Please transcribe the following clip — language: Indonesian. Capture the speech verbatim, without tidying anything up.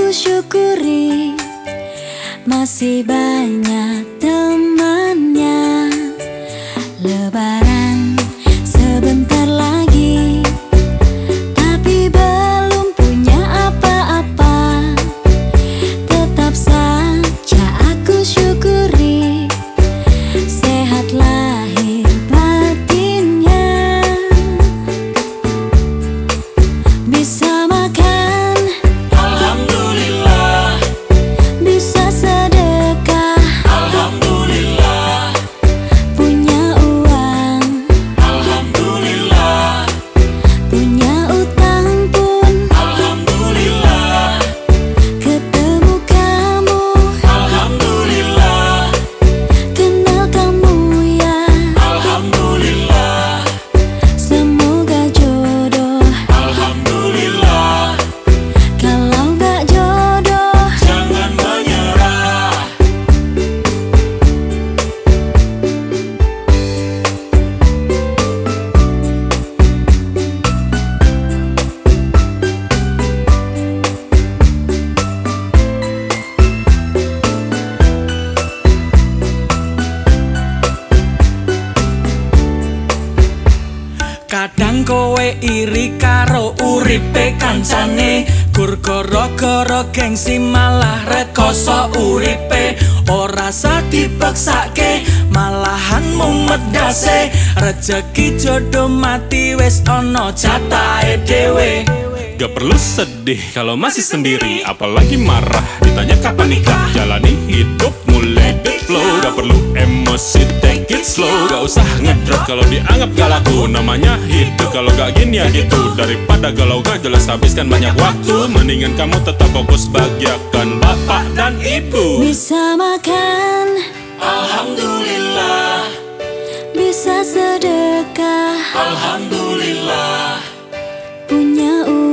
aku syukuri masih banyak temannya. Lebaran sebentar lagi, tapi belum punya apa-apa. Tetap saja aku syukuri sehat lahir batinnya. Bisa makan, alhamdulillah. bisa sedekah, Alhamdulillah. punya uang, Alhamdulillah. punya utang pun. Alhamdulillah. Ketemu kamu, Alhamdulillah. kenal kamu ya. Alhamdulillah. Semoga jodoh, Alhamdulillah. kalau gak jodoh. Jangan menyerah. Kadang kowe iri karo uripe kancane, gur gara-gara gengsi malah rekoso uripe. Ora usah dipeksake, malahan mumet dase. Rejeki jodoh mati wis ana jatahe dhewe. Gak perlu sedih kalau masih sendiri, apalagi marah ditanya kapan nikah. Jalani hidup mulai the flow, gak perlu emosi, take it slow. Gak usah ngedrop kalau dianggap gak laku, namanya hidup. Kalau gak gini ya gitu, daripada galau gak jelas habiskan banyak waktu. Mendingan kamu tetap fokus bahagiakan bapak dan ibu. Bisa makan, Alhamdulillah. bisa sedekah, Alhamdulillah. punya uang,